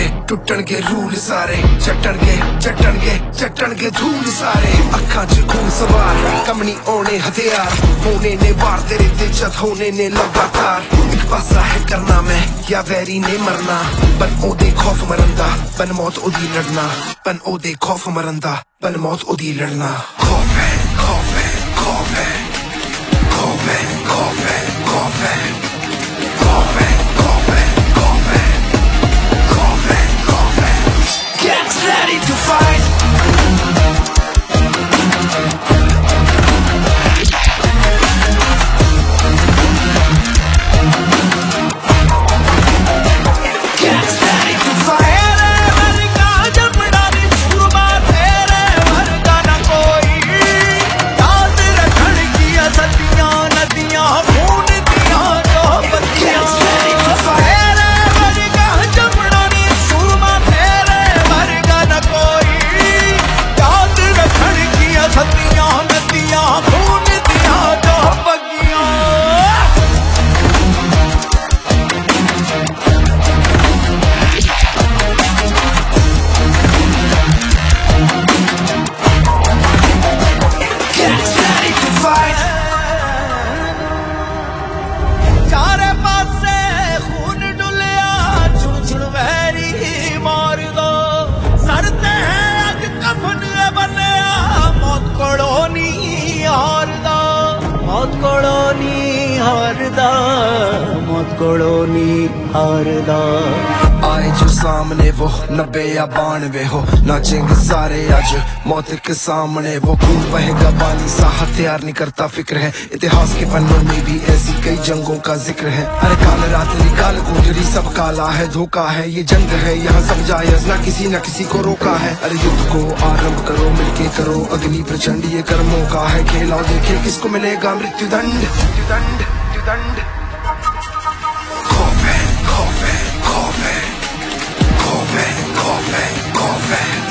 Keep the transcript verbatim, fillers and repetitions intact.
टुटणगे rule सारे चटणगे चटणगे चटणगे धूल सारे अखां च खून सवार कम नहीं ओने हथियार होने ने वार तेरे ते जद होने ने लगातार एक पासा है करना मैं या वैरी ने मरना बन ओदे खौफ मरंदा बन मौत ओदी लड़ना बन ओदे खौफ मरंदा बन मौत ओदी लड़ना खौफ है खौफ है खौफ है खौफ है खौफ है खौफ है खौफ है खौफ है खौफ है खौफ है खौफ है get ready to fight मौत कोलोनी हारदा मौत कोलोनी हारदा आए जो सामने वो नब्बे या बानवे हो नाचेंगे सारे आज मौत के सामने वो खून बहेगा पानी सा हथियार नहीं करता फिक्र है इतिहास के पन्नों में भी ऐसी कई जंगों का जिक्र है अरे काल रात्रि काल गुजरी सब काला है धोखा है ये जंग है यहाँ सब जायज ना किसी न किसी को रोका है अरे युद्ध को आरंभ करो मिलके करो अग्नि प्रचंड ये कर्मों का है खेला देखे किसको मिलेगा मृत्युदंड मृत्युदंड मृत्युदंड खौफ है खौफ है खौफ है खौफ है खौफ है